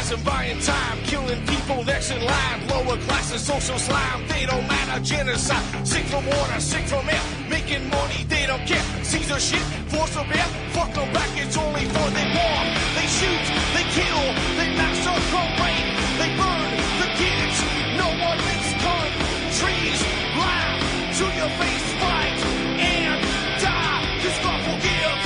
Centralizing, buying time, killing people next in line. Lower classes, social slime, they don't matter. Genocide, sick from water, sick from air. Making money, they don't care. Caesar shit, force of air. Fuck them back, it's only for they war. They shoot, they kill, they massacre, rape. They burn the kids, no one makes countries. Laugh to your face, fight and die. Cause God forgives.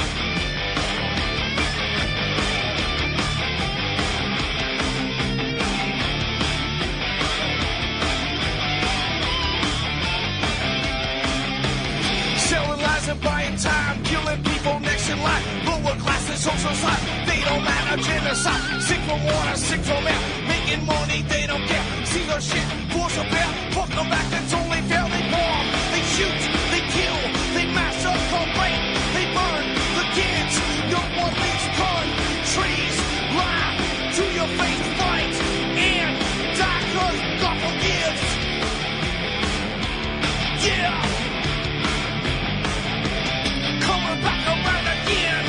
Selling lies and buying time, killing people next in line. Lower classes, social slide, they don't matter. Genocide, sick from water, sick from air. Making money, they don't care. See their shit, force a bear. Fuck them back, that's only fair. They bomb, they shoot, they kill, they massacre, rape. They burn the kids, no one makes countries. Lie to your face, fight and die, cause God forgives. Yeah. Coming back around again.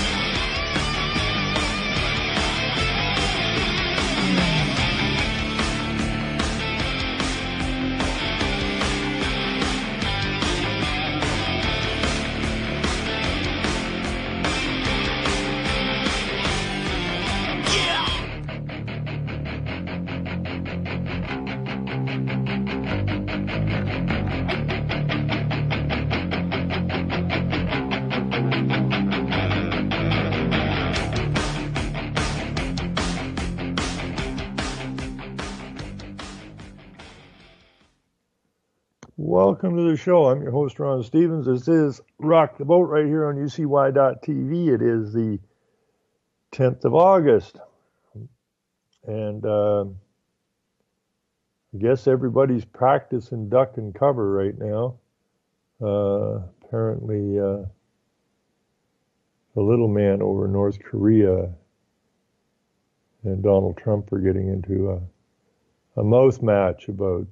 Welcome to the show. I'm your host, Ron Stevens. This is Rock the Boat right here on UCY.TV. It is the 10th of August. And I guess everybody's practicing duck and cover right now. Apparently, the little man over in North Korea and Donald Trump are getting into a mouth match about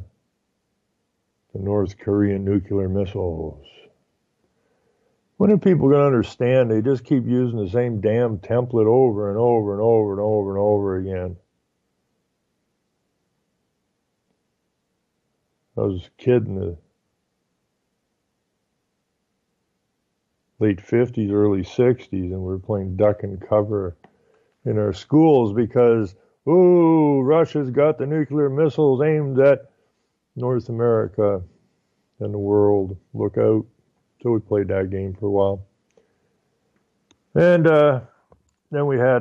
the North Korean nuclear missiles. When are people going to understand? They just keep using the same damn template over and over and over and over and over again. I was a kid in the late 50s, early 60s, and we were playing duck and cover in our schools because, ooh, Russia's got the nuclear missiles aimed at North America and the world. Look out. So we played that game for a while. And then we had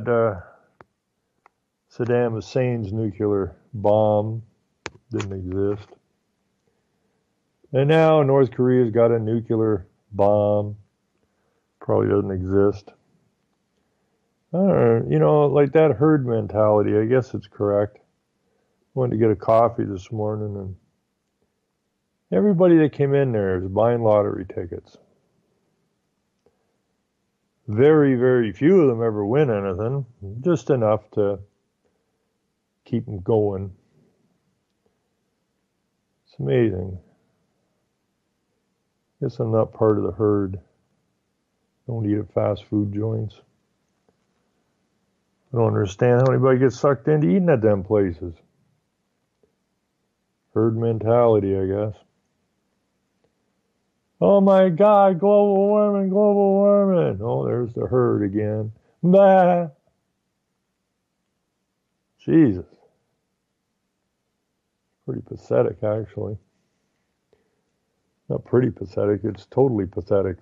Saddam Hussein's nuclear bomb. Didn't exist. And now North Korea's got a nuclear bomb. Probably doesn't exist. I don't know, you know, like that herd mentality, I guess it's correct. Went to get a coffee this morning, and everybody that came in there was buying lottery tickets. Very, very few of them ever win anything, just enough to keep them going. It's amazing. Guess I'm not part of the herd. Don't eat at fast food joints. I don't understand how anybody gets sucked into eating at them places. Herd mentality, I guess. Oh my God, global warming, global warming. Oh, there's the herd again. Bah. Jesus. Pretty pathetic, actually. Not pretty pathetic, it's totally pathetic.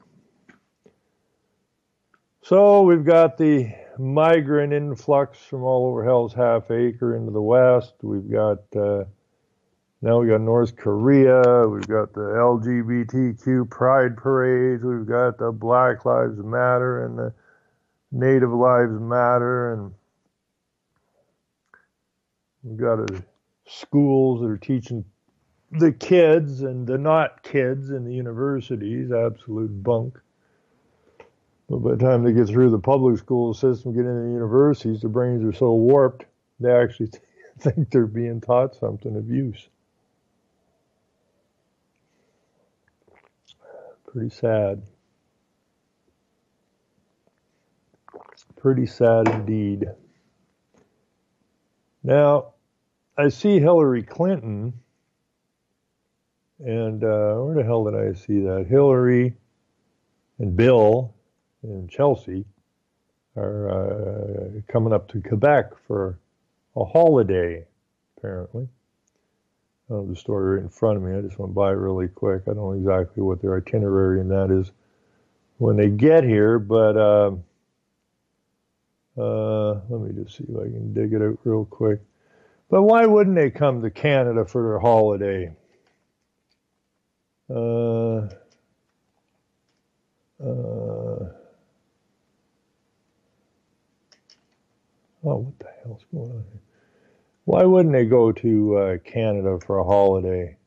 So we've got the migrant influx from all over Hell's Half Acre into the West. We've got now we got North Korea, we've got the LGBTQ pride parades, we've got the Black Lives Matter and the Native Lives Matter, and we've got schools that are teaching the kids and the not kids in the universities absolute bunk. But by the time they get through the public school system, get into the universities, their brains are so warped, they actually think they're being taught something of use. Pretty sad. Pretty sad indeed. Now, I see Hillary Clinton, and where the hell did I see that? Hillary and Bill and Chelsea are coming up to Quebec for a holiday, apparently. I don't have the story right in front of me. I just went by it really quick. I don't know exactly what their itinerary and that is when they get here, but let me just see if I can dig it out real quick. But why wouldn't they come to Canada for their holiday? Oh, what the hell's going on here? Why wouldn't they go to Canada for a holiday?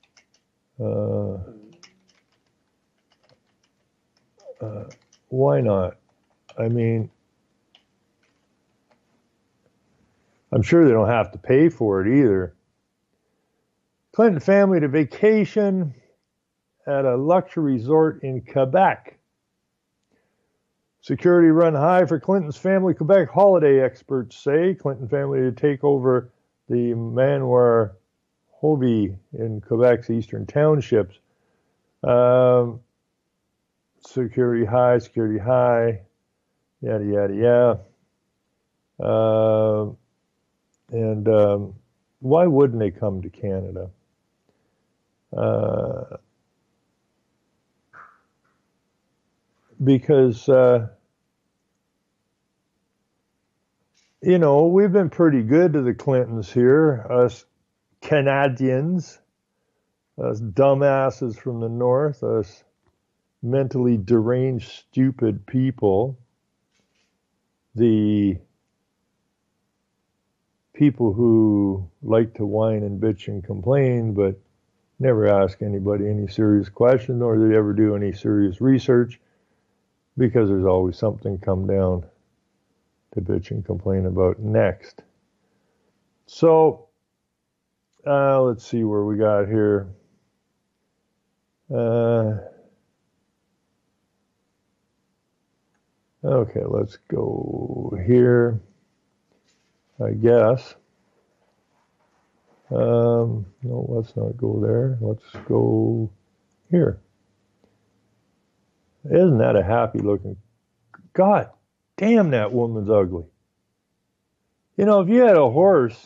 Why not? I mean, I'm sure they don't have to pay for it either. Clinton family to vacation at a luxury resort in Quebec. Security run high for Clinton's family Quebec holiday, experts say. Clinton family to take over the Manoir Hobie in Quebec's eastern townships. Security high, yada, yada, yada. And why wouldn't they come to Canada? Because, you know, we've been pretty good to the Clintons here, us Canadians, us dumbasses from the north, us mentally deranged, stupid people, the people who like to whine and bitch and complain, but never ask anybody any serious questions, nor do they ever do any serious research, because there's always something come down to bitch and complain about next. So, let's see where we got here. Okay, let's go here, I guess. No, let's not go there. Let's go here. Isn't that a happy looking? God damn, that woman's ugly. You know, if you had a horse,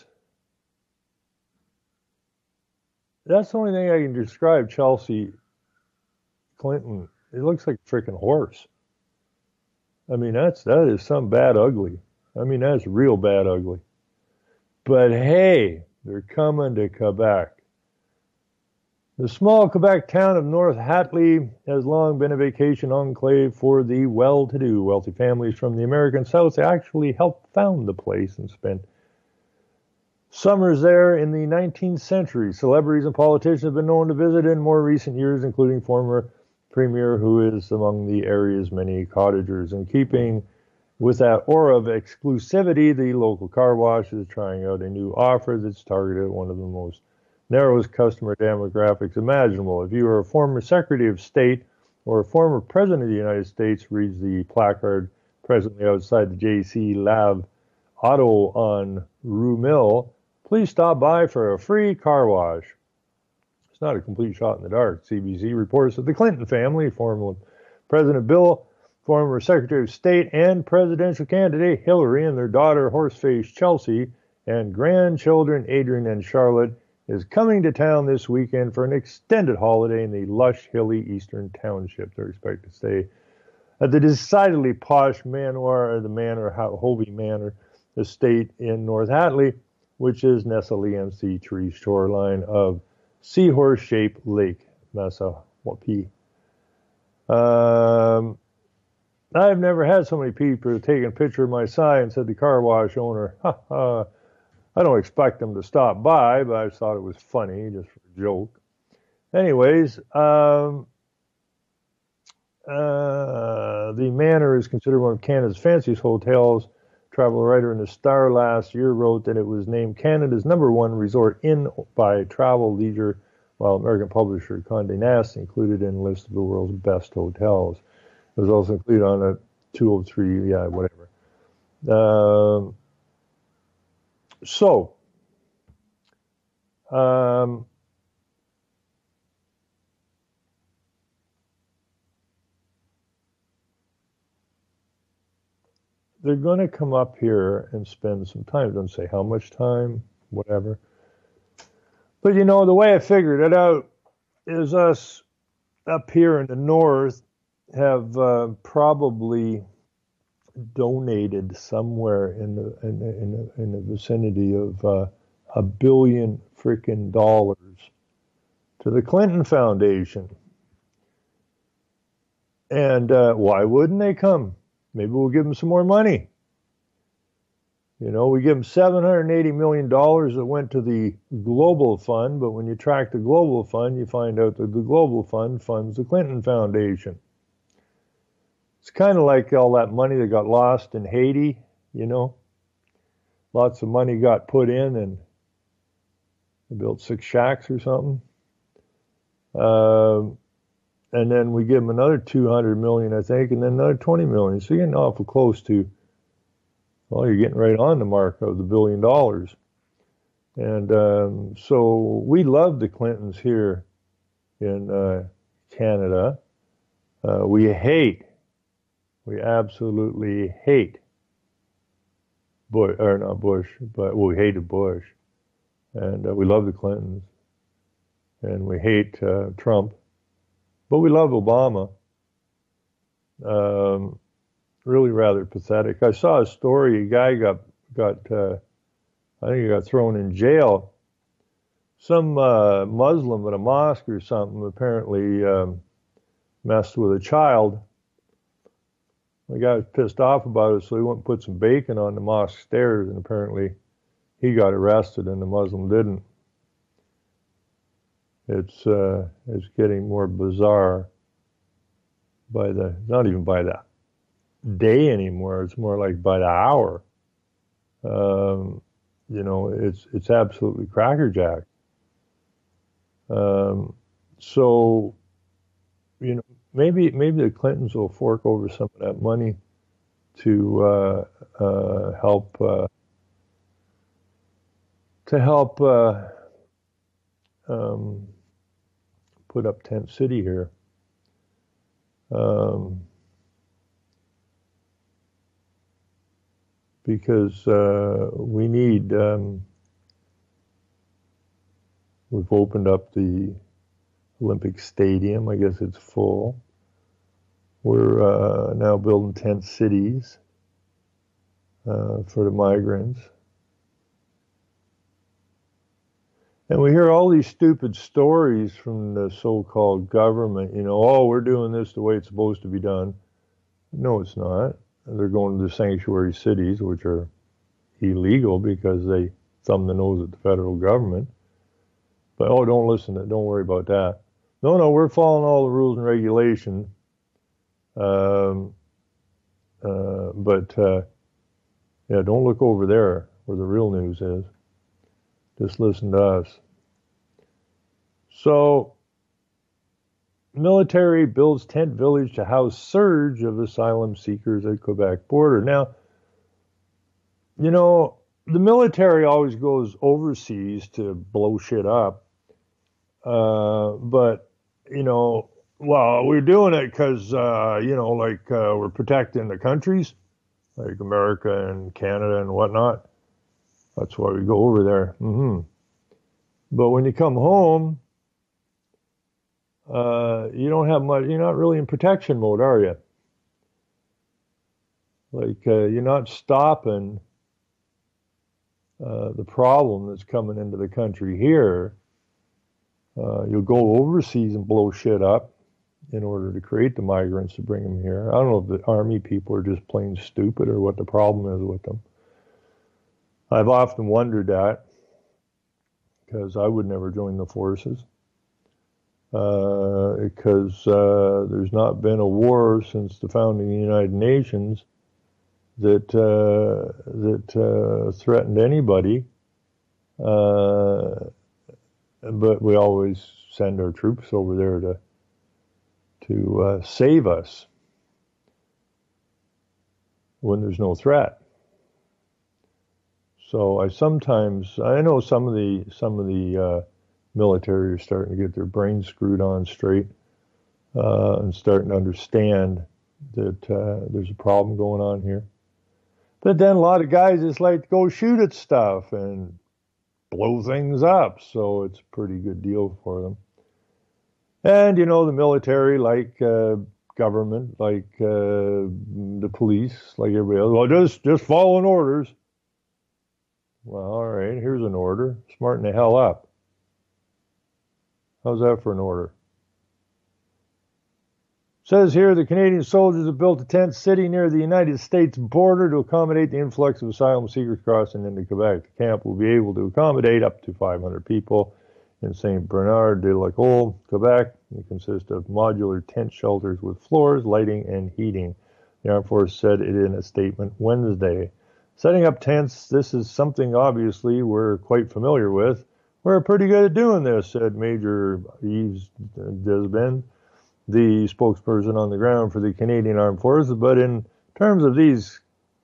that's the only thing I can describe Chelsea Clinton. It looks like a freaking horse. I mean, that is some bad ugly. I mean, that's real bad ugly. But hey, they're coming to Quebec. The small Quebec town of North Hatley has long been a vacation enclave for the well-to-do. Wealthy families from the American South actually helped found the place and spent summers there in the 19th century. Celebrities and politicians have been known to visit in more recent years, including former premier, who is among the area's many cottagers. In keeping with that aura of exclusivity, the local car wash is trying out a new offer that's targeted at one of the most narrowest customer demographics imaginable. If you are a former Secretary of State or a former President of the United States, reads the placard presently outside the J.C. Lav Auto on Rue Mill, please stop by for a free car wash. It's not a complete shot in the dark. CBC reports that the Clinton family, former President Bill, former Secretary of State, and presidential candidate Hillary, and their daughter, horse-faced Chelsea, and grandchildren Adrian and Charlotte, is coming to town this weekend for an extended holiday in the lush, hilly eastern township. They're expected to stay at the decidedly posh Manoir, the Manor, Hobie Manor estate in North Hatley, which is nestled against the tree shoreline of Seahorse-shaped Lake Massawappi. I've never had so many people taking a picture of my sign, said the car wash owner. I don't expect them to stop by, but I just thought it was funny, just for a joke. Anyways, the Manor is considered one of Canada's fanciest hotels. Travel writer in the Star last year wrote that it was named Canada's #1 resort inn by Travel Leisure, while American publisher Condé Nast included in a list of the world's best hotels. It was also included on a 203, whatever. So, they're going to come up here and spend some time. Don't say how much time, whatever. But you know, the way I figured it out is us up here in the north have probably donated somewhere in the vicinity of $1 billion freaking dollars to the Clinton Foundation. And why wouldn't they come? Maybe we'll give them some more money. You know, we give them $780 million that went to the Global Fund, but when you track the Global Fund, you find out that the Global Fund funds the Clinton Foundation. It's kind of like all that money that got lost in Haiti, you know. Lots of money got put in and they built 6 shacks or something. And then we give them another 200 million, I think, and then another 20 million. So you're getting awful close to, well, you're getting right on the mark of the $1 billion. And so we love the Clintons here in Canada. We absolutely hate Bush, or not Bush, but well, we hated Bush. And we love the Clintons. And we hate Trump. But we love Obama. Really rather pathetic. I saw a story, a guy got I think he got thrown in jail. Some Muslim at a mosque or something apparently messed with a child. The guy was pissed off about it, so he went and put some bacon on the mosque stairs, and apparently he got arrested and the Muslim didn't. It's getting more bizarre by not even by the day anymore. It's more like by the hour. You know, it's absolutely crackerjack. So, you know, maybe the Clintons will fork over some of that money to help put up Tent City here. Because we need, we've opened up the Olympic Stadium. I guess it's full. We're now building tent cities for the migrants. And we hear all these stupid stories from the so-called government, you know, oh, we're doing this the way it's supposed to be done. No, it's not. They're going to the sanctuary cities, which are illegal because they thumb the nose at the federal government. But, oh, don't worry about that. No, we're following all the rules and regulations. But yeah, don't look over there where the real news is. Just listen to us. So, military builds tent village to house surge of asylum seekers at Quebec border. Now, you know, the military always goes overseas to blow shit up. But, you know, well, we're doing it because, you know, like we're protecting the countries, like America and Canada and whatnot. That's why we go over there. But when you come home, you don't have much, you're not really in protection mode, are you? Like, you're not stopping the problem that's coming into the country here. You'll go overseas and blow shit up in order to create the migrants to bring them here. I don't know if the army people are just plain stupid or what the problem is with them. I've often wondered that because I would never join the forces. Because there's not been a war since the founding of the United Nations that threatened anybody. But we always send our troops over there to save us when there's no threat. So I know some of the military are starting to get their brains screwed on straight and starting to understand that there's a problem going on here. But then a lot of guys just like to go shoot at stuff and blow things up, so it's a pretty good deal for them. And the military, like government, like the police, like everybody else, well, just following orders. Well, all right, here's an order. Smarten the hell up. How's that for an order? Says here the Canadian soldiers have built a tent city near the United States border to accommodate the influx of asylum seekers crossing into Quebec. The camp will be able to accommodate up to 500 people in St. Bernard de la Colle, Quebec. It consists of modular tent shelters with floors, lighting, and heating. The Armed Forces said it in a statement Wednesday. Setting up tents, this is something obviously we're quite familiar with. We're pretty good at doing this, said Major Yves Desbin, the spokesperson on the ground for the Canadian Armed Forces. But in terms of these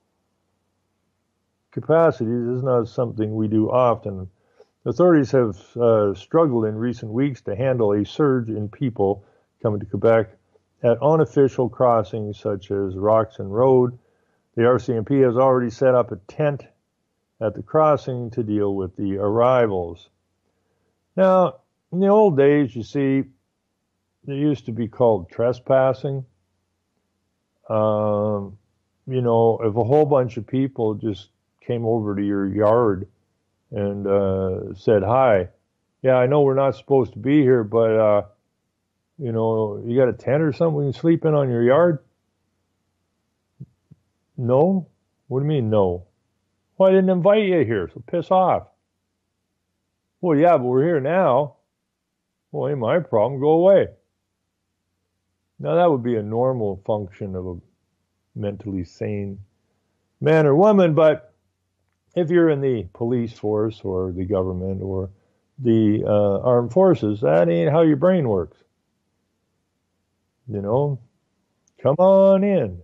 capacities, it's not something we do often. Authorities have struggled in recent weeks to handle a surge in people coming to Quebec at unofficial crossings such as Roxham Road. The RCMP has already set up a tent at the crossing to deal with the arrivals. Now, in the old days, you see, it used to be called trespassing. If a whole bunch of people just came over to your yard and said, hi, yeah, I know we're not supposed to be here, but, you got a tent or something we can sleep in on your yard? No? What do you mean, no? Well, I didn't invite you here, so piss off. Well, yeah, but we're here now. Well, ain't my problem. Go away. Now, that would be a normal function of a mentally sane man or woman, but if you're in the police force or the government or the armed forces, that ain't how your brain works. Come on in.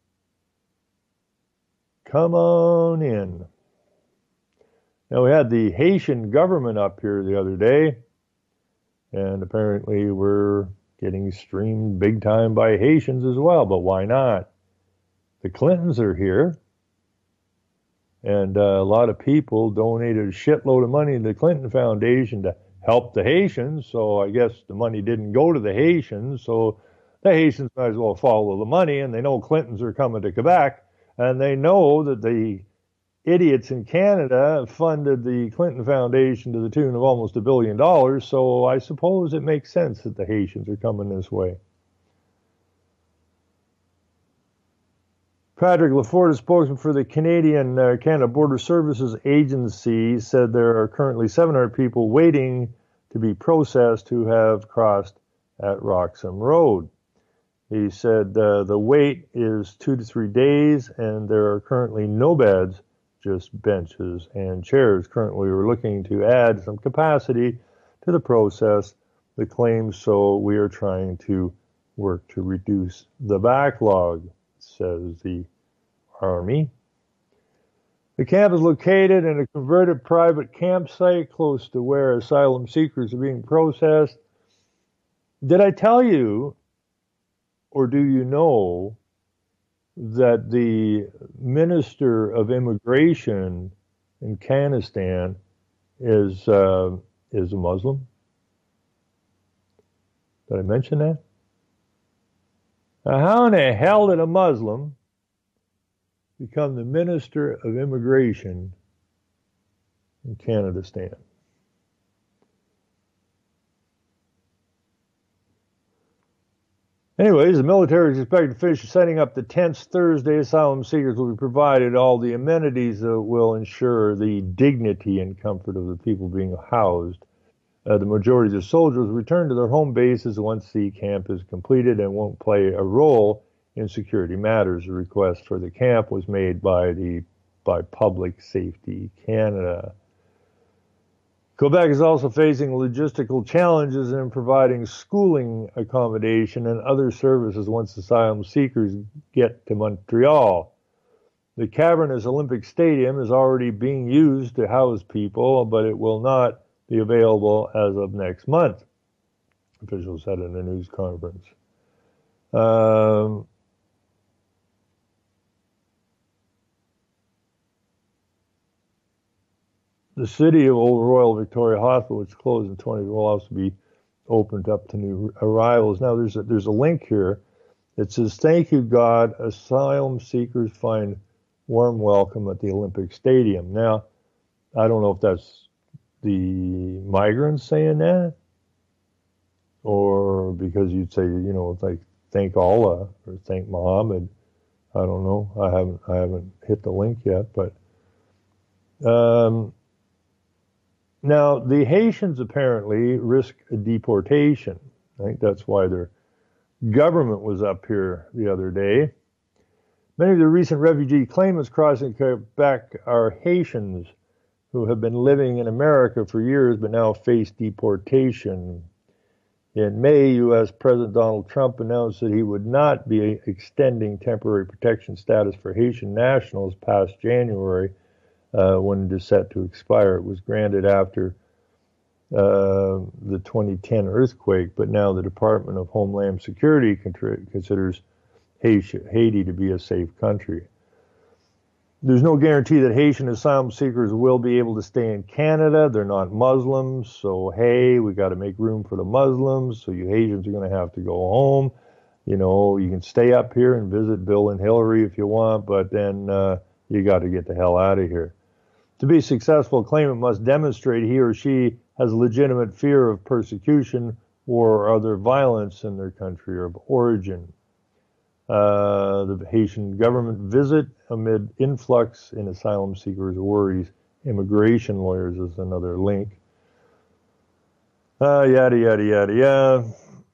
Come on in. Now, we had the Haitian government up here the other day, and apparently we're getting streamed big time by Haitians as well, but why not? The Clintons are here, and a lot of people donated a shitload of money to the Clinton Foundation to help the Haitians, so I guess the money didn't go to the Haitians, so the Haitians might as well follow the money, and they know Clintons are coming to Quebec, and they know that the idiots in Canada funded the Clinton Foundation to the tune of almost $1 billion, so I suppose it makes sense that the Haitians are coming this way. Patrick Lafort, a spokesman for the Canadian Canada Border Services Agency, said there are currently 700 people waiting to be processed who have crossed at Roxham Road. He said the wait is 2 to 3 days, and there are currently no beds, just benches and chairs. Currently, we're looking to add some capacity to the process, the claims, so we are trying to work to reduce the backlog, says the Army. The camp is located in a converted private campsite close to where asylum seekers are being processed. Did I tell you, or do you know, that the Minister of Immigration in Kazakhstan is a Muslim? Did I mention that? Now, how in the hell did a Muslim become the Minister of Immigration in Kazakhstan? Anyways, the military is expected to finish setting up the tents Thursday. Asylum seekers will be provided all the amenities that will ensure the dignity and comfort of the people being housed. The majority of the soldiers return to their home bases once the camp is completed and won't play a role in security matters. A request for the camp was made by Public Safety Canada. Quebec is also facing logistical challenges in providing schooling accommodation and other services once asylum seekers get to Montreal. The cavernous Olympic Stadium is already being used to house people, but it will not be available as of next month, officials said in a news conference. The city of Old Royal Victoria Hospital, which closed in 2020, will also be opened up to new arrivals. Now, there's a link here. It says, "Thank you, God. Asylum seekers find warm welcome at the Olympic Stadium." Now, I don't know if that's the migrants saying that, or because you'd say, like thank Allah or thank Muhammad. I don't know. I haven't hit the link yet, but now the Haitians apparently risk a deportation. I think that's why their government was up here the other day. Many of the recent refugee claimants crossing Quebec are Haitians who have been living in America for years but now face deportation. In May, U.S. President Donald Trump announced that he would not be extending temporary protection status for Haitian nationals past January, when it is set to expire. It was granted after the 2010 earthquake, but now the Department of Homeland Security considers Haiti to be a safe country. There's no guarantee that Haitian asylum seekers will be able to stay in Canada. They're not Muslims, so hey, we got to make room for the Muslims, so you Haitians are going to have to go home. You can stay up here and visit Bill and Hillary if you want, but then you got to get the hell out of here. To be successful, a claimant must demonstrate he or she has legitimate fear of persecution or other violence in their country of origin. The Haitian government visit amid influx in asylum seekers worries immigration lawyers is another link. Yada, yada, yada,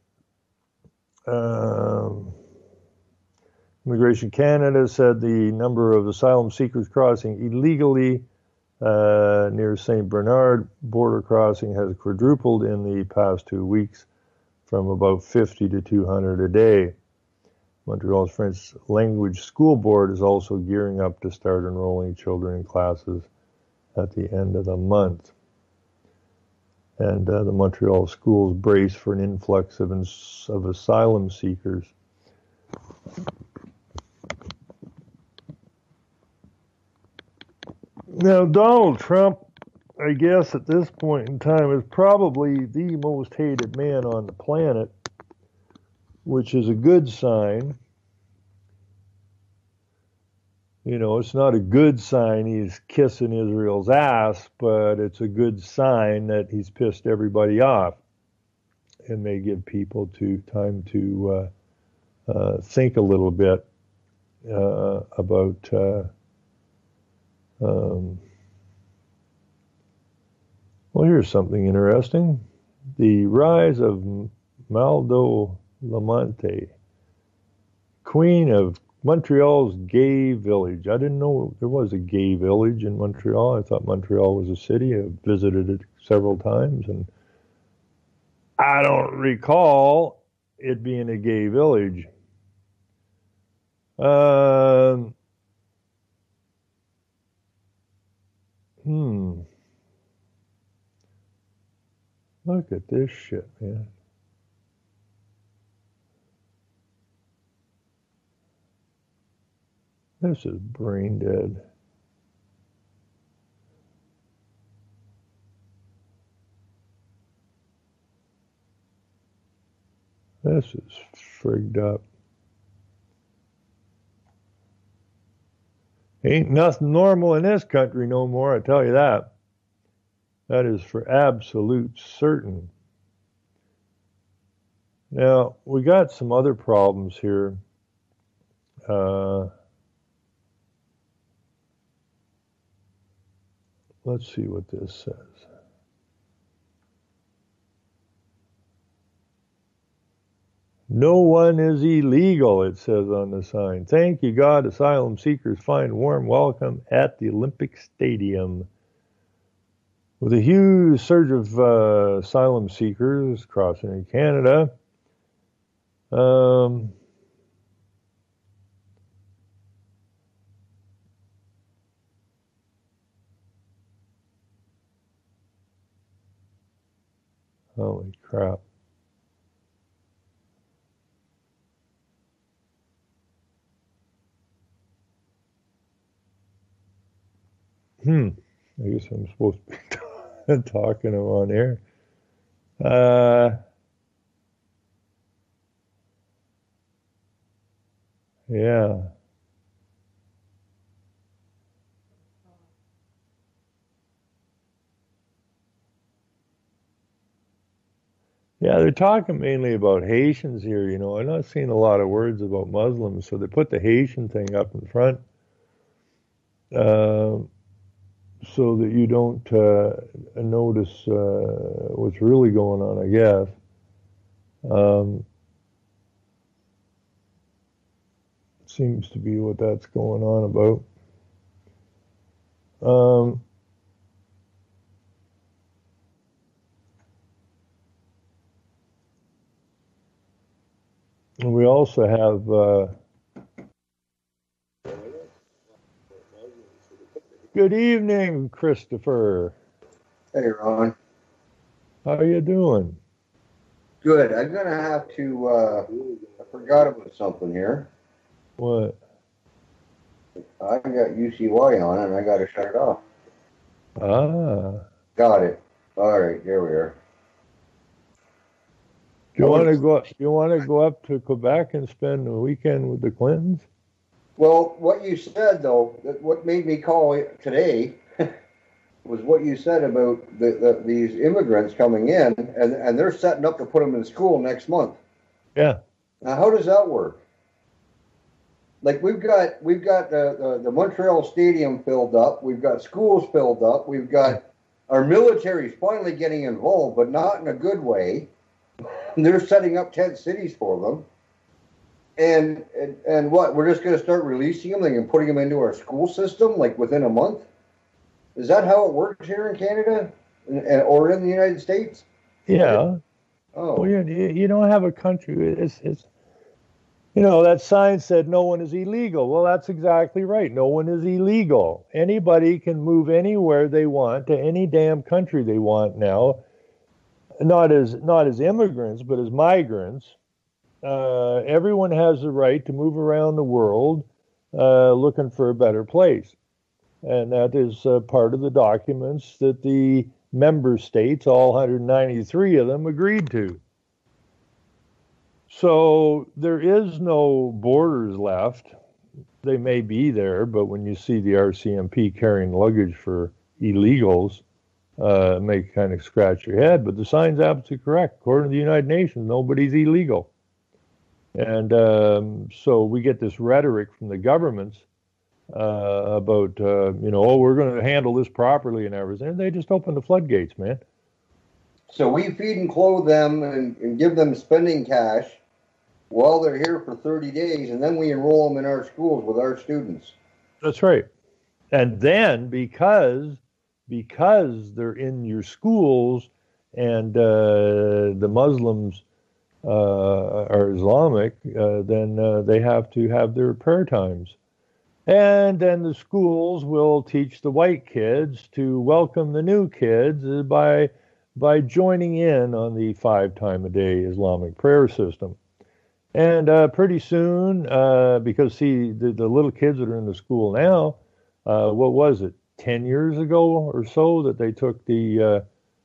yada. Immigration Canada said the number of asylum seekers crossing illegally near St. Bernard border crossing has quadrupled in the past 2 weeks, from about 50 to 200 a day. Montreal's French language school board is also gearing up to start enrolling children in classes at the end of the month. And the Montreal schools brace for an influx of asylum seekers. Now, Donald Trump, I guess at this point in time, is probably the most hated man on the planet, which is a good sign. It's not a good sign he's kissing Israel's ass, but it's a good sign that he's pissed everybody off. It may give people time to think a little bit about well, here's something interesting. The rise of Maldo Lamonte, queen of Montreal's gay village. I didn't know there was a gay village in Montreal. I thought Montreal was a city. I've visited it several times, and I don't recall it being a gay village. Look at this shit, man. This is brain dead. This is frigged up. Ain't nothing normal in this country no more, I tell you that. That is for absolute certain. Now, we got some other problems here. Let's see what this says. No one is illegal, it says on the sign. Thank you, God. Asylum seekers find warm welcome at the Olympic Stadium. With a huge surge of asylum seekers crossing in Canada, Holy crap. I guess I'm supposed to be talking on air. Yeah. Yeah, they're talking mainly about Haitians here. I'm not seeing a lot of words about Muslims, so they put the Haitian thing up in front uh, so that you don't notice what's really going on, I guess. Um, Seems to be what that's going on about. Um, and we also have good evening, Christopher. Hey, Ron. How you doing? Good. I'm going to have to, I forgot about something here. What? I got UCY on and I got to shut it off. Ah. Got it. All right, there we are. Do you want to go? You want to go up to Quebec and spend the weekend with the Clintons? Well, what you said though, what made me call it today, was what you said about these immigrants coming in, and they're setting up to put them in school next month. Yeah. Now, how does that work? Like we've got the Montreal Stadium filled up, we've got schools filled up, we've got our military's finally getting involved, but not in a good way. They're setting up tent cities for them. And what, we're just going to start releasing them and putting them into our school system like within a month? Is that how it works here in Canada or in the United States? Yeah. Oh. Well, you don't have a country. It's that sign said no one is illegal. Well, that's exactly right. No one is illegal. Anybody can move anywhere they want to any damn country they want now. Not as immigrants, but as migrants. Everyone has the right to move around the world looking for a better place. And that is part of the documents that the member states, all 193 of them, agreed to. So there is no borders left. They may be there, but when you see the RCMP carrying luggage for illegals, it may kind of scratch your head. But the sign's absolutely correct. According to the United Nations, nobody's illegal. And so we get this rhetoric from the governments about, we're going to handle this properly and everything. And they just open the floodgates, man. So we feed and clothe them and give them spending cash while they're here for 30 days, and then we enroll them in our schools with our students. That's right. And then because they're in your schools and the Muslims are Islamic, then they have to have their prayer times. And then the schools will teach the white kids to welcome the new kids by joining in on the 5-time-a-day Islamic prayer system. And pretty soon, because see, the little kids that are in the school now, what was it, 10 years ago or so that they took the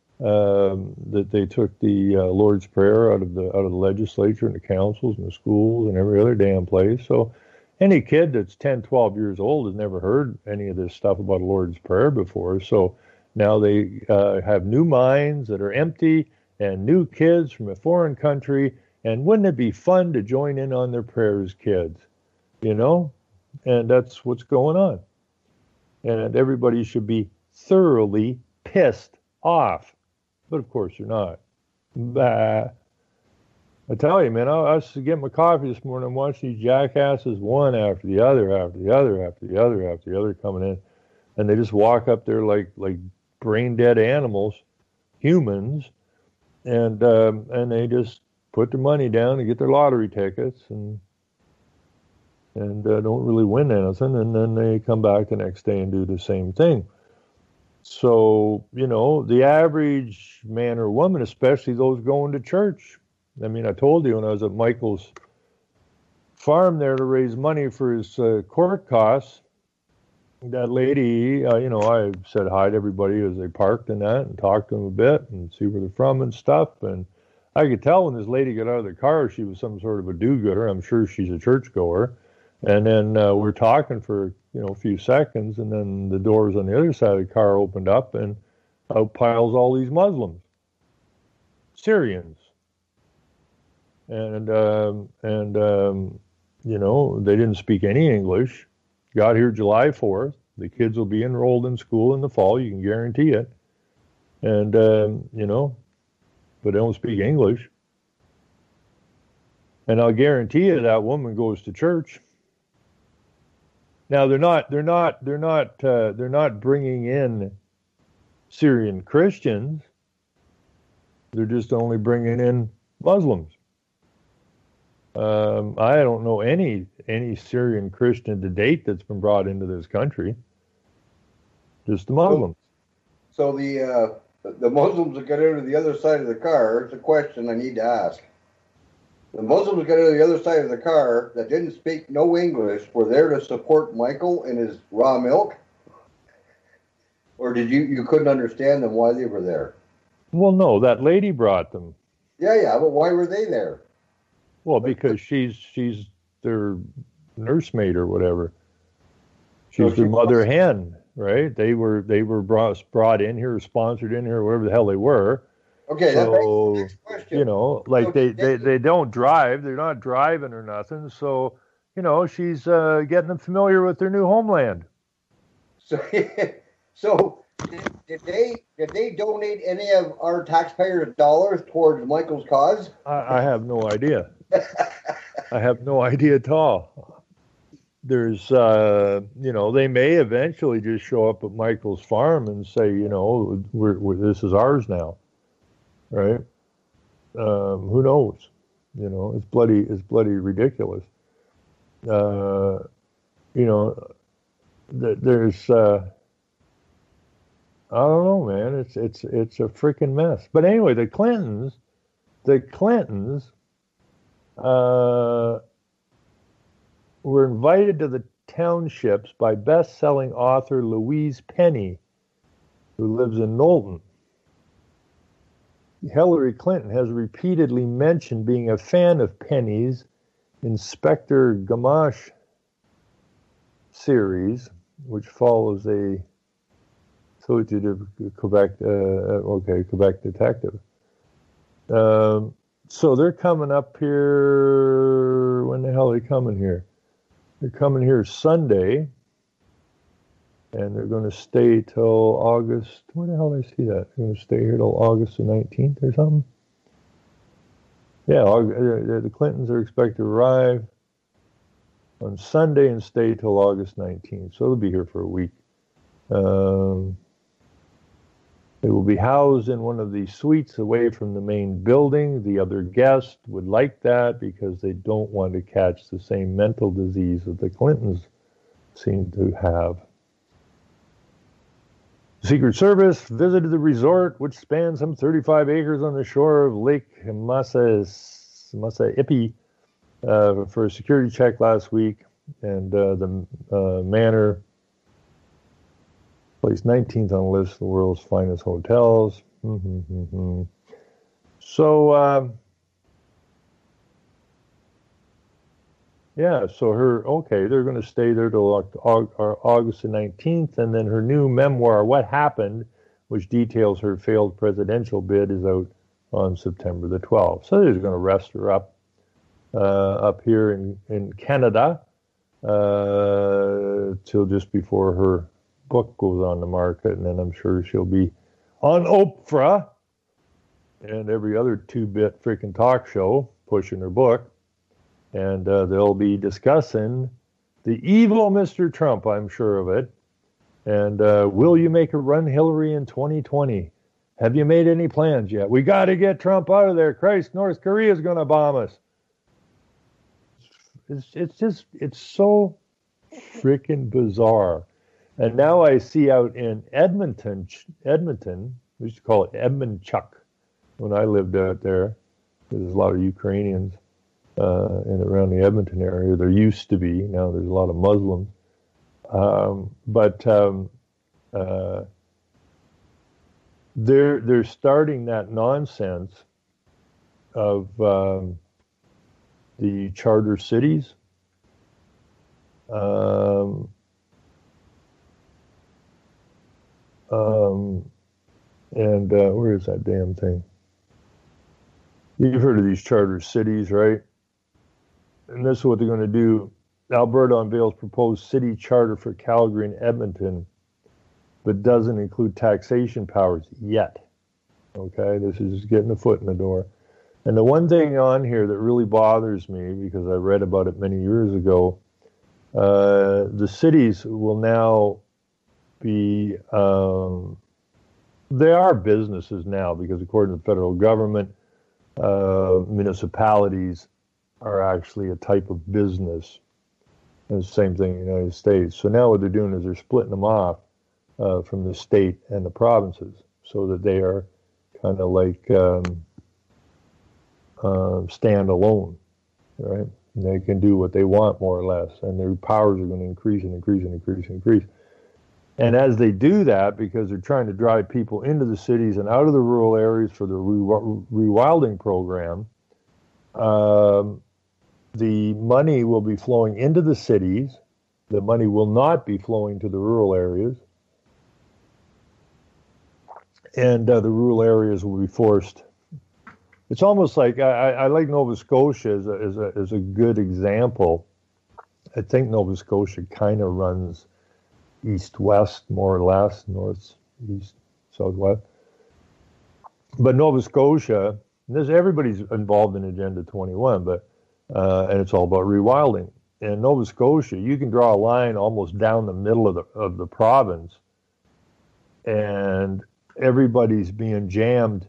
Lord's Prayer out of the legislature and the councils and the schools and every other damn place. So any kid that's 10, 12 years old has never heard any of this stuff about the Lord's Prayer before. So now they have new minds that are empty and new kids from a foreign country. And wouldn't it be fun to join in on their prayers, kids? And that's what's going on. And everybody should be thoroughly pissed off. But of course you're not. Bah. I tell you, man, I was getting my coffee this morning. I'm watching these jackasses, one after the other, after the other, after the other, after the other coming in. And they just walk up there like brain dead animals, humans, and they just put their money down and get their lottery tickets and don't really win anything, and then they come back the next day and do the same thing. So, the average man or woman, especially those going to church. I mean, I told you when I was at Michael's farm there to raise money for his court costs, that lady, I said hi to everybody as they parked and that and talked to them a bit and see where they're from and stuff. And I could tell when this lady got out of the car, she was some sort of a do-gooder. I'm sure she's a churchgoer. And then we're talking for, a few seconds, and then the doors on the other side of the car opened up, and out piles all these Muslims, Syrians. And they didn't speak any English. Got here July 4th. The kids will be enrolled in school in the fall. You can guarantee it. And, but they don't speak English. And I'll guarantee you that woman goes to church. Now they're not bringing in Syrian Christians. They're just only bringing in Muslims. I don't know any Syrian Christian to date that's been brought into this country. Just the Muslims. So the Muslims that got out of the other side of the car, it's a question I need to ask. The Muslims got out of the other side of the car that didn't speak no English were there to support Michael and his raw milk? Or did you couldn't understand them why they were there? Well, no, that lady brought them. Yeah, but why were they there? Well, because she's their nursemaid or whatever. She's their mother hen, right? They were brought in here, sponsored in here, whatever the hell they were. Okay, so, that makes the next question. Like they don't drive. They're not driving or nothing. So, she's getting them familiar with their new homeland. So did they donate any of our taxpayers' dollars towards Michael's cause? I have no idea. I have no idea at all. There's, they may eventually just show up at Michael's farm and say, we're this is ours now. Right? Who knows? It's bloody ridiculous. There's, I don't know, man. It's a freaking mess. But anyway, the Clintons, were invited to the townships by best-selling author Louise Penny, who lives in Knowlton. Hillary Clinton has repeatedly mentioned being a fan of Penny's Inspector Gamache series, which follows a fugitive Quebec detective. So they're coming up here. When the hell are they coming here? They're coming here Sunday, and they're going to stay till August. Where the hell did I see that? They're going to stay here till August the 19th or something. Yeah, the Clintons are expected to arrive on Sunday and stay till August 19th. So they'll be here for a week. They will be housed in one of the suites away from the main building. The other guests would like that because they don't want to catch the same mental disease that the Clintons seem to have. The Secret Service visited the resort, which spans some 35 acres on the shore of Lake Massaipi, for a security check last week, and the manor placed 19th on the list of the world's finest hotels. So, they're going to stay there till August the 19th, and then her new memoir, What Happened, which details her failed presidential bid, is out on September the 12th. So they're going to rest her up here in Canada till just before her book goes on the market, and then I'm sure she'll be on Oprah and every other two-bit freaking talk show pushing her book, and they'll be discussing the evil Mr. Trump, I'm sure of it, and will you make a run, Hillary, in 2020? Have you made any plans yet? We got to get Trump out of there. Christ, North Korea's going to bomb us. It's so freaking bizarre. And now I see out in Edmonton, we used to call it Edmundchuk when I lived out there. There's a lot of Ukrainians in around the Edmonton area. There used to be. Now there's a lot of Muslims. They're starting that nonsense of the charter cities. Where is that damn thing? You've heard of these charter cities, right? And this is what they're going to do. Alberta unveils proposed city charter for Calgary and Edmonton, but doesn't include taxation powers yet. Okay, this is just getting a foot in the door. And the one thing on here that really bothers me, because I read about it many years ago, the cities will now be, they are businesses now, because according to the federal government, municipalities are actually a type of business. And the same thing in the United States. So now what they're doing is they're splitting them off from the state and the provinces, so that they are kind of like standalone, right? And they can do what they want, more or less, and their powers are going to increase and increase and increase and increase. And as they do that, because they're trying to drive people into the cities and out of the rural areas for the rewilding program, the money will be flowing into the cities. The money will not be flowing to the rural areas. And the rural areas will be forced. It's almost like, I like Nova Scotia as a good example. I think Nova Scotia kind of runs east-west, more or less, north, east, southwest. But Nova Scotia, everybody's involved in Agenda 21, but and it's all about rewilding. In Nova Scotia, you can draw a line almost down the middle of the province, and everybody's being jammed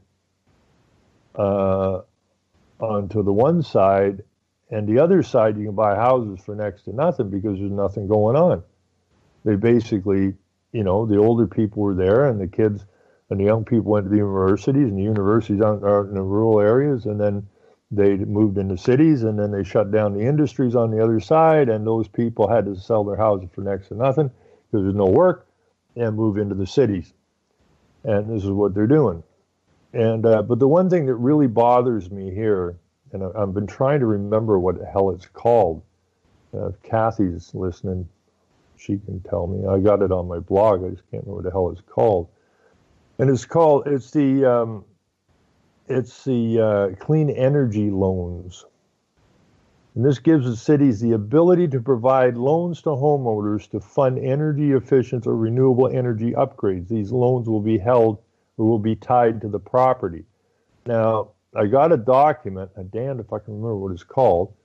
onto the one side, and the other side you can buy houses for next to nothing because there's nothing going on. They basically, the older people were there, and the kids and the young people went to the universities, and the universities aren't in the rural areas, and then they moved into cities, and then they shut down the industries on the other side, and those people had to sell their houses for next to nothing because there's no work, and move into the cities. And this is what they're doing. And but the one thing that really bothers me here, and I've been trying to remember what the hell it's called. If Kathy's listening, she can tell me. I got it on my blog. I just can't remember what the hell it's called. And it's the clean energy loans. And this gives the cities the ability to provide loans to homeowners to fund energy efficient or renewable energy upgrades. These loans will be held or will be tied to the property. Now, I got a document, I'm damned if I can remember what it's called,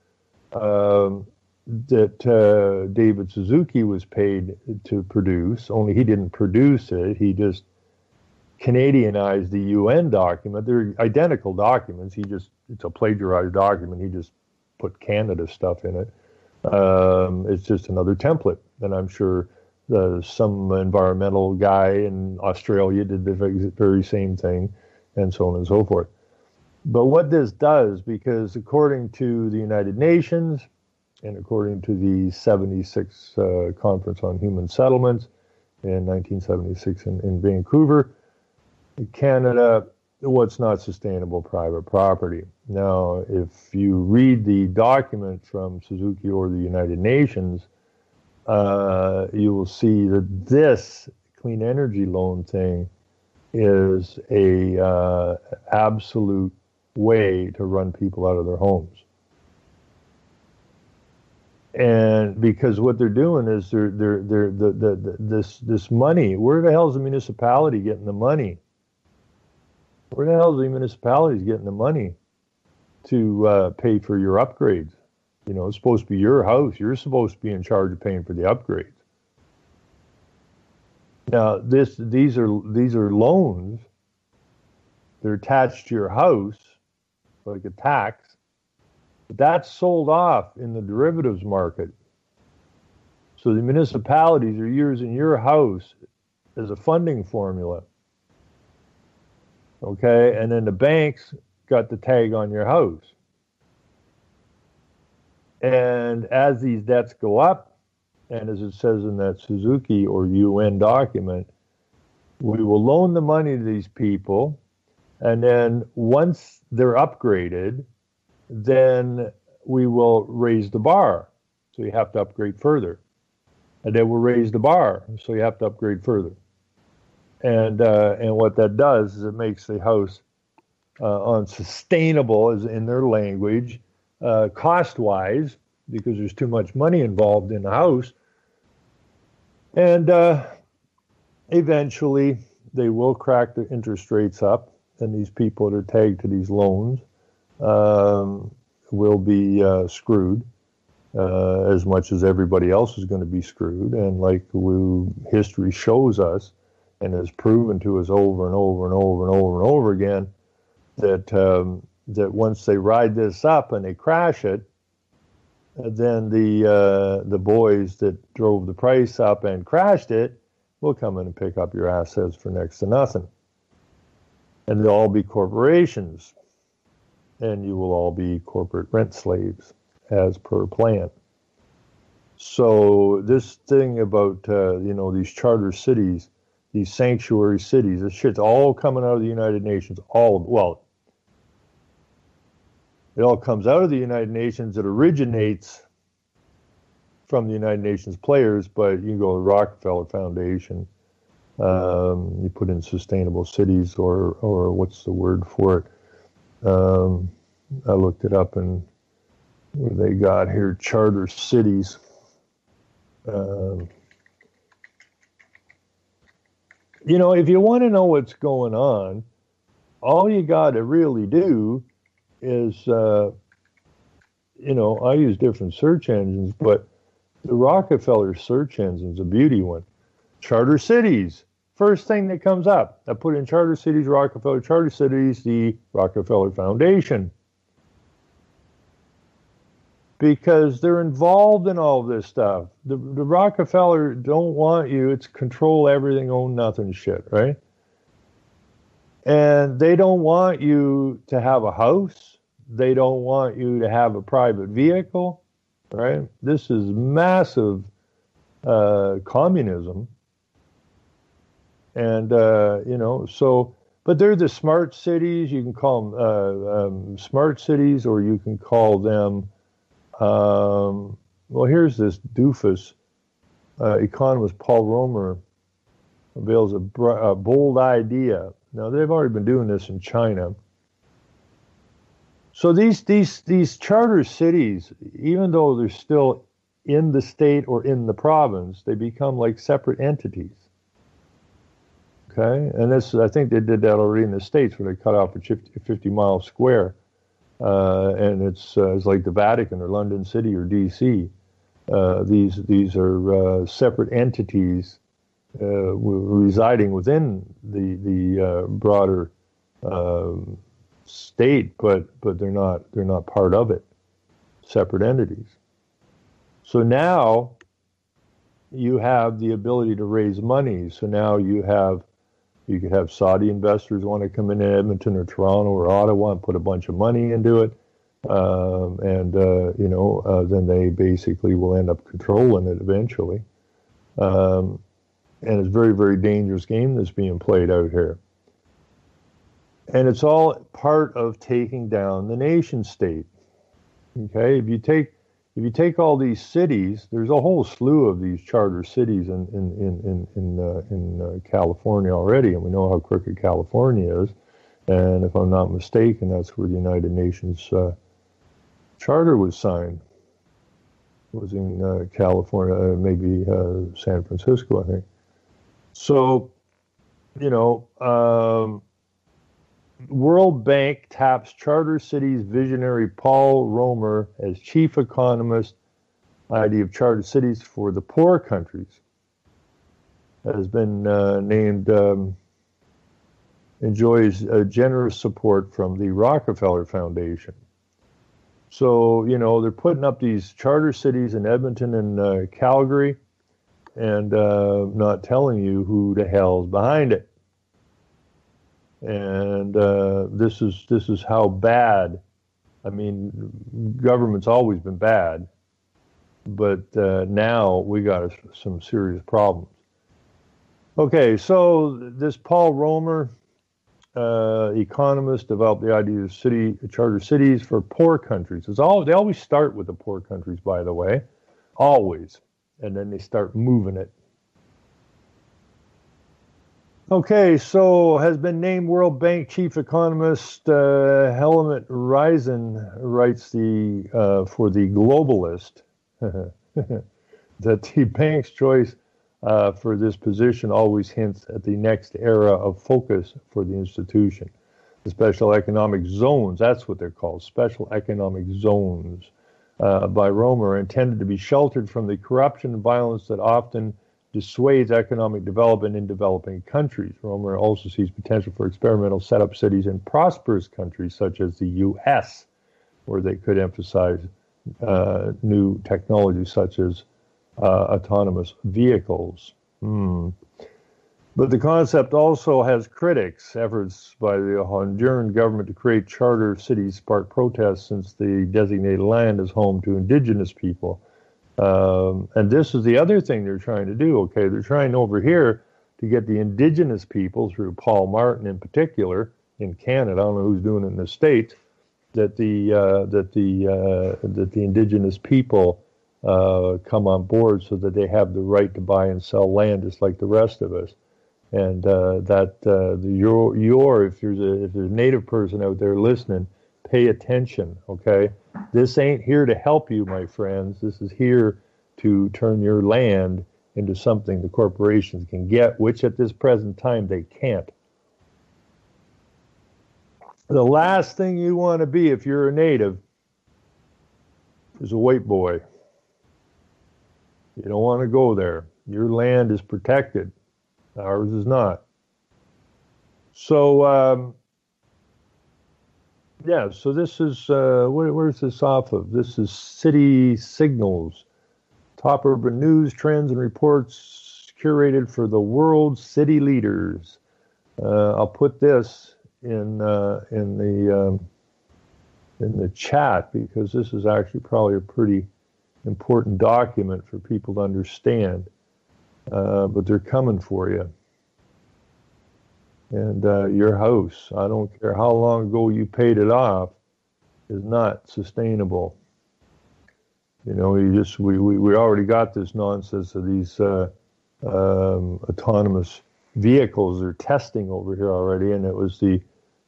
that David Suzuki was paid to produce, only he didn't produce it. He just Canadianized the UN document. They're identical documents. It's a plagiarized document. He just put Canada stuff in it. It's just another template. And I'm sure some environmental guy in Australia did the very same thing, and so on and so forth. But what this does, because according to the United Nations and according to the 76 Conference on Human Settlements in 1976 in Vancouver, Canada, what's not sustainable private property. Now, if you read the document from Suzuki or the United Nations, you will see that this clean energy loan thing is a absolute way to run people out of their homes. And because what they're doing is this money, where the hell is the municipality getting the money? Where the hell is the municipalities getting the money to pay for your upgrades? It's supposed to be your house. You're supposed to be in charge of paying for the upgrades. Now, these are loans. They're attached to your house, like a tax. But that's sold off in the derivatives market. So the municipalities are using your house as a funding formula. Okay, and then the banks got the tag on your house. And as these debts go up, and as it says in that Suzuki or UN document, we will loan the money to these people, and then once they're upgraded, then we will raise the bar. So you have to upgrade further. And then we'll raise the bar, so you have to upgrade further. And what that does is it makes the house unsustainable, as in their language, cost-wise, because there's too much money involved in the house. And eventually, they will crack the interest rates up, and these people that are tagged to these loans will be screwed, as much as everybody else is going to be screwed. And like history shows us, and has proven to us over and over and over and over and over again, that that once they ride this up and they crash it, then the boys that drove the price up and crashed it will come in and pick up your assets for next to nothing. And they'll all be corporations, and you will all be corporate rent slaves as per plan. So this thing about these charter cities, these sanctuary cities, this shit's all coming out of the United Nations. It all comes out of the United Nations. It originates from the United Nations players, but you go to the Rockefeller Foundation, you put in sustainable cities, or what's the word for it? I looked it up, and what they got here, charter cities. If you want to know what's going on, all you got to really do is, I use different search engines, but the Rockefeller search engine's a beauty one. Charter cities, first thing that comes up. I put in charter cities, Rockefeller, charter cities, the Rockefeller Foundation. Because they're involved in all this stuff. The Rockefeller don't want you. It's control everything, own nothing shit, right? And they don't want you to have a house. They don't want you to have a private vehicle, right? This is massive communism. And, but they're the smart cities. You can call them smart cities, or you can call them, here's this doofus, economist Paul Romer unveils a bold idea. Now, they've already been doing this in China. So these charter cities, even though they're still in the state or in the province, they become like separate entities. Okay? And I think they did that already in the States, where they cut off a 50-mile square. And it's like the Vatican or London City or D.C. These are separate entities residing within the broader state, but they're not part of it. Separate entities. So now you have the ability to raise money. So now you could have Saudi investors want to come in Edmonton or Toronto or Ottawa and put a bunch of money into it. Then they basically will end up controlling it eventually. And it's a very, very dangerous game that's being played out here. And it's all part of taking down the nation state. Okay, if you take all these cities, there's a whole slew of these charter cities in California already, and we know how crooked California is. And if I'm not mistaken, that's where the United Nations Charter was signed. It was in California, maybe San Francisco, I think. So, World Bank taps charter cities visionary Paul Romer as chief economist. Idea of charter cities for the poor countries has been named, enjoys generous support from the Rockefeller Foundation. So, they're putting up these charter cities in Edmonton and Calgary, and not telling you who the hell's behind it. And this is how bad. I mean, government's always been bad, but now we got some serious problems. Okay, so this Paul Romer, economist, developed the idea of charter cities for poor countries. They always start with the poor countries, by the way, always, and then they start moving it. Okay, so has been named World Bank chief economist Helmut Reisen writes for the Globalist that the bank's choice for this position always hints at the next era of focus for the institution. The special economic zones, that's what they're called, special economic zones, by Romer, are intended to be sheltered from the corruption and violence that often dissuades economic development in developing countries. Romer also sees potential for experimental setup cities in prosperous countries such as the U.S., where they could emphasize new technologies such as autonomous vehicles. But the concept also has critics. Efforts by the Honduran government to create charter cities sparked protests since the designated land is home to indigenous people. And this is the other thing they're trying to do. Okay, they're trying over here to get the indigenous people, through Paul Martin in particular in Canada. I don't know who's doing it in the States. That the indigenous people come on board so that they have the right to buy and sell land just like the rest of us. And if there's a native person out there listening, pay attention, okay? This ain't here to help you, my friends. This is here to turn your land into something the corporations can get, which at this present time they can't. The last thing you want to be if you're a native is a white boy. You don't want to go there. Your land is protected. Ours is not. So, yeah, so this is, where's this off of? This is City Signals. Top urban news, trends, and reports curated for the world's city leaders. I'll put this in the chat because this is actually probably a pretty important document for people to understand. But they're coming for you. And your house, I don't care how long ago you paid it off, is not sustainable. You know, we already got this nonsense of these autonomous vehicles they're testing over here already, and it was the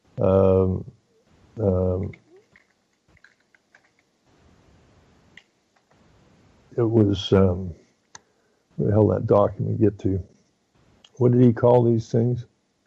where the hell that document get to? What did he call these things?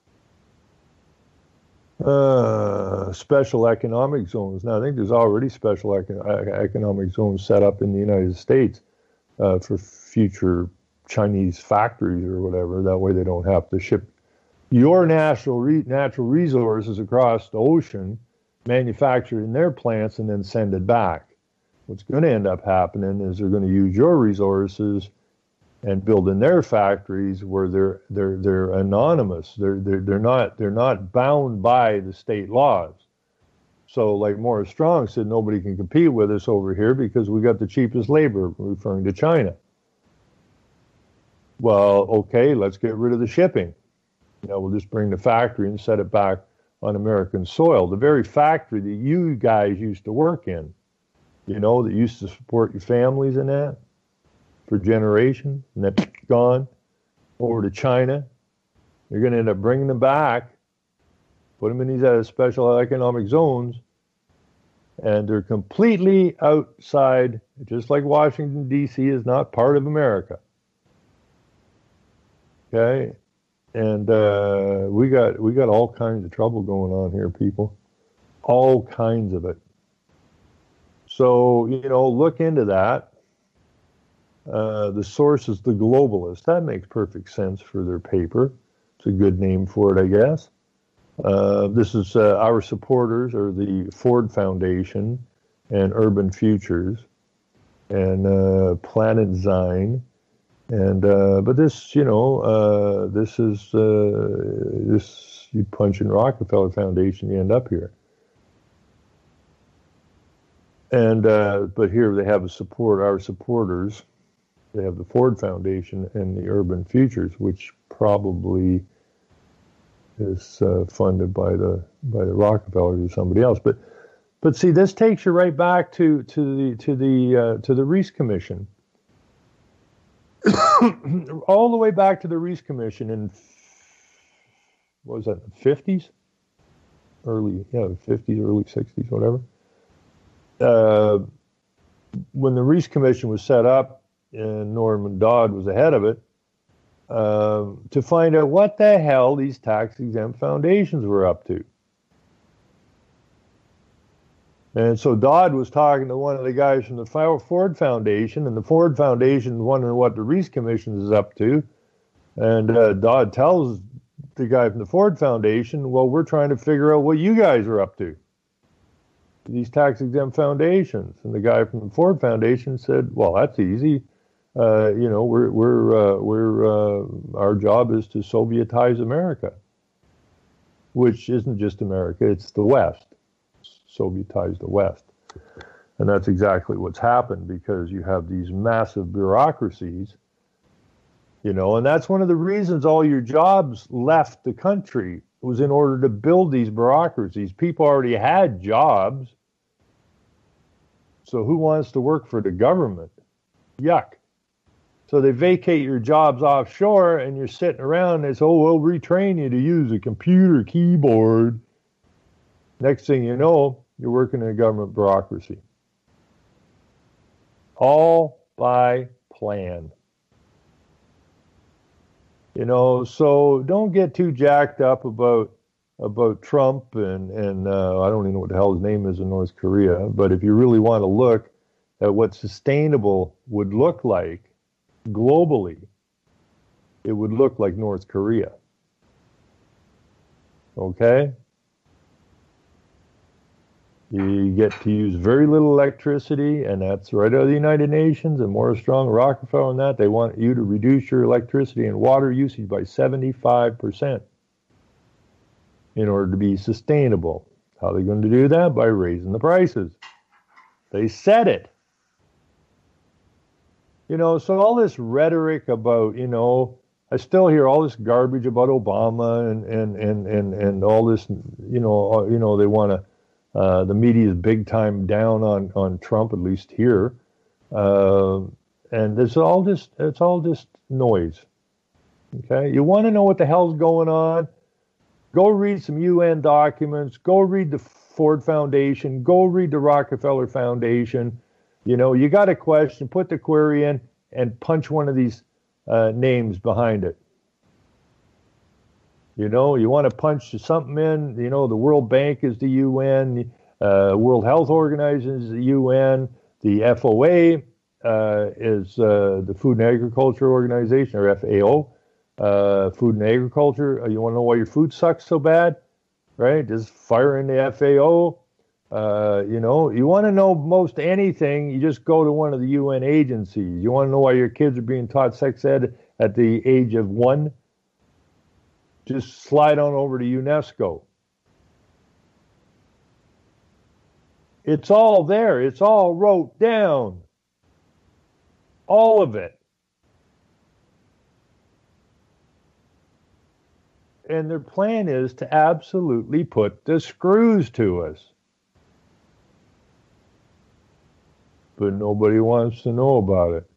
Special economic zones. Now, I think there's already special economic zones set up in the United States for future Chinese factories or whatever. That way they don't have to ship your natural resources across the ocean, manufacture in their plants, and then send it back. What's going to end up happening is they're going to use your resources and build in their factories where they're anonymous. They're not bound by the state laws. So, like Morris Strong said, nobody can compete with us over here because we got the cheapest labor, referring to China. Well, okay, let's get rid of the shipping. You know, we'll just bring the factory and set it back on American soil. The very factory that you guys used to work in, you know, that used to support your families and that for generations, and that's gone over to China. You're going to end up bringing them back, put them in these special economic zones, and they're completely outside, just like Washington, D.C. is not part of America. Okay? And we got all kinds of trouble going on here, people. All kinds of it. So, you know, look into that. The source is The Globalist. That makes perfect sense for their paper. It's a good name for it, I guess. This is our supporters are the Ford Foundation and Urban Futures and Planet Zine And but this, this is this you punch in Rockefeller Foundation, you end up here. And but here they have our supporters. They have the Ford Foundation and the Urban Futures, which probably is funded by the Rockefellers or somebody else. But see, this takes you right back to the Reece Commission. All the way back to the Reece Commission in, what was that, the 50s? 50s, early 60s, whatever. When the Reece Commission was set up, and Norman Dodd was the head of it, to find out what the hell these tax-exempt foundations were up to. And so Dodd was talking to one of the guys from the Ford Foundation, and the Ford Foundation wondering what the Reece Commission is up to. And Dodd tells the guy from the Ford Foundation, well, we're trying to figure out what you guys are up to, these tax-exempt foundations. And the guy from the Ford Foundation said, well, that's easy. Our job is to Sovietize America, which isn't just America, it's the West. Sovietize the West. And that's exactly what's happened, because you have these massive bureaucracies, and that's one of the reasons all your jobs left the country, was in order to build these bureaucracies. People already had jobs. So who wants to work for the government? Yuck. So they vacate your jobs offshore, and you're sitting around and they say, oh, we'll retrain you to use a computer keyboard. Next thing you know, you're working in a government bureaucracy. All by plan. So don't get too jacked up about Trump and I don't even know what the hell his name is in North Korea. But if you really want to look at what sustainable would look like globally, it would look like North Korea. Okay? You get to use very little electricity, and that's right out of the United Nations, and Morris Strong, Rockefeller, and that. They want you to reduce your electricity and water usage by 75% in order to be sustainable. How are they going to do that? By raising the prices. They said it. So all this rhetoric about, I still hear all this garbage about Obama and all this, they want to, the media is big time down on Trump, at least here. And it's all just noise. Okay? You want to know what the hell's going on? Go read some UN documents. Go read the Ford Foundation. Go read the Rockefeller Foundation. You got a question, put the query in and punch one of these names behind it. You want to punch something in, the World Bank is the UN, World Health Organization is the UN, the FOA is the Food and Agriculture Organization, or FAO, Food and Agriculture. You want to know why your food sucks so bad? Right? Just fire in the FAO. You want to know most anything, you just go to one of the UN agencies. You want to know why your kids are being taught sex ed at the age of 1? Just slide on over to UNESCO. It's all there. It's all wrote down. All of it. And their plan is to absolutely put the screws to us. But nobody wants to know about it.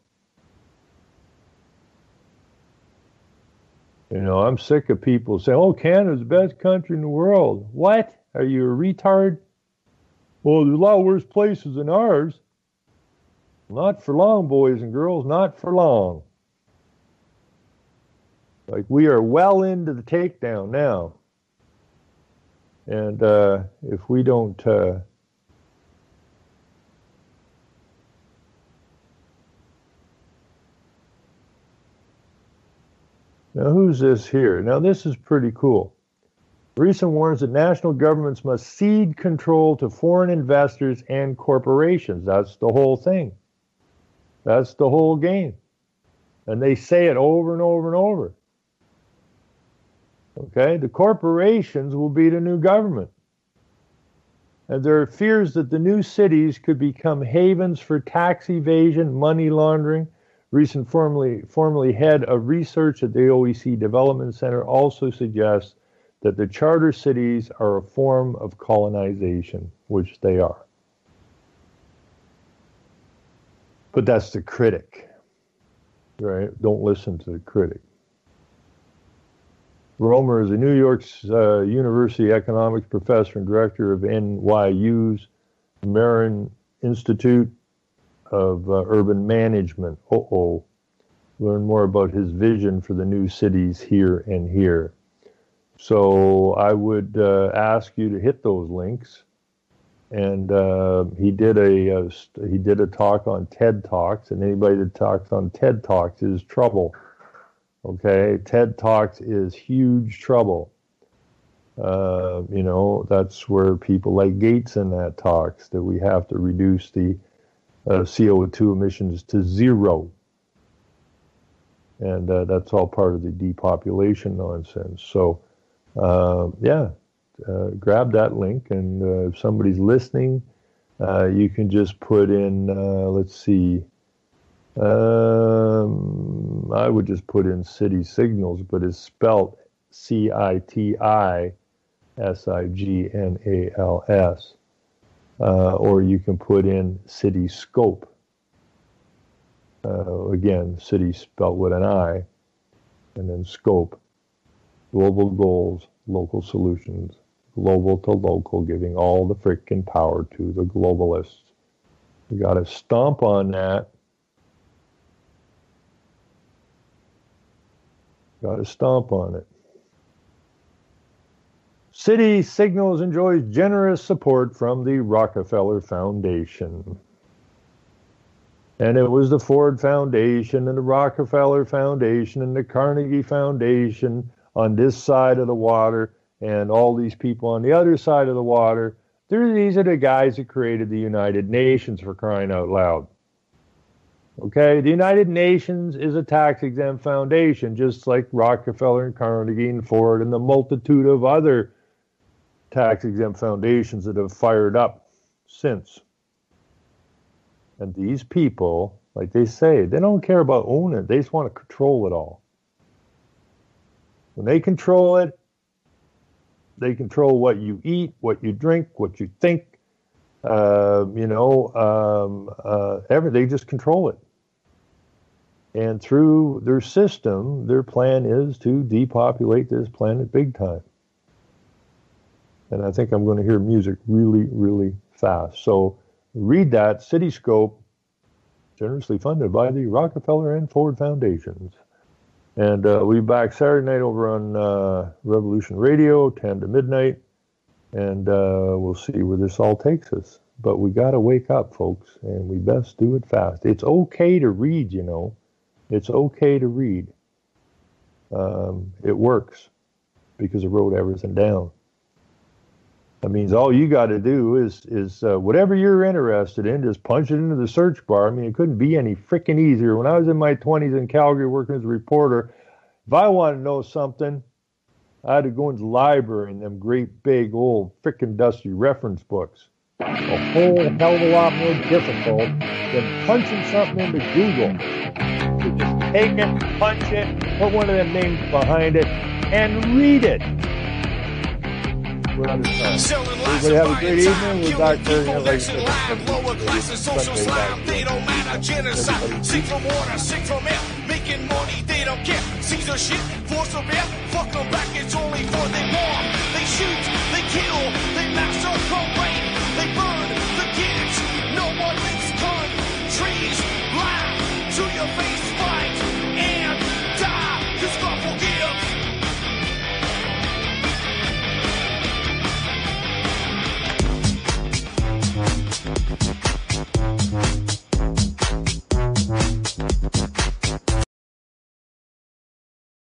I'm sick of people saying, oh, Canada's the best country in the world. What? Are you a retard? Well, there's a lot worse places than ours. Not for long, boys and girls, not for long. Like, we are well into the takedown now. And if we don't... Now, who's this here? Now, this is pretty cool. Recent warns that national governments must cede control to foreign investors and corporations. That's the whole thing. That's the whole game. And they say it over and over and over. Okay? The corporations will be the new government. And there are fears that the new cities could become havens for tax evasion, money laundering. Recent formerly head of research at the OEC Development Center also suggests that the charter cities are a form of colonization, which they are. But that's the critic, right? Don't listen to the critic. Romer is a New York's University economics professor and director of NYU's Marin Institute of Urban Management. Learn more about his vision for the new cities here and here. So I would ask you to hit those links. And he did a talk on TED Talks, and anybody that talks on TED Talks is trouble. Okay, TED Talks is huge trouble. That's where people like Gates and that talks that we have to reduce the CO2 emissions to zero. And that's all part of the depopulation nonsense. So, grab that link, and if somebody's listening, you can just put in, let's see, I would just put in City Signals, but it's spelled CITISIGNALS. Or you can put in City Scope. Again, city spelled with an I, and then scope. Global goals, local solutions. Global to local, giving all the frickin' power to the globalists. You got to stomp on that. Got to stomp on it. City Signals enjoys generous support from the Rockefeller Foundation. And it was the Ford Foundation and the Rockefeller Foundation and the Carnegie Foundation on this side of the water, and all these people on the other side of the water. These are the guys that created the United Nations, for crying out loud. Okay, the United Nations is a tax-exempt foundation, just like Rockefeller and Carnegie and Ford and the multitude of other tax-exempt foundations that have fired up since. And these people, like they say, they don't care about owning it. They just want to control it all. When they control it, they control what you eat, what you drink, what you think, everything. They just control it. And through their system, their plan is to depopulate this planet big time. And I think I'm going to hear music really, really fast. So read that, Cityscope, generously funded by the Rockefeller and Ford Foundations. And we'll be back Saturday night over on Revolution Radio, 10 to midnight. And we'll see where this all takes us. But we got to wake up, folks, and we best do it fast. It's okay to read, you know. It's okay to read. It works because it wrote everything down. That means all you got to do is whatever you're interested in, just punch it into the search bar. I mean, it couldn't be any freaking easier. When I was in my 20s in Calgary working as a reporter, if I wanted to know something, I had to go into the library and them great big old freaking dusty reference books. A whole hell of a lot more difficult than punching something into Google. You just take it, punch it, put one of them names behind it, and read it. Everybody have a great evening. We're back there. Lower classes, social slime, they don't matter. Genocide, sick from water, sick from air. Making money, they don't care. Caesar shit, force of air. Fuck them back, it's only for they war. They shoot, they kill.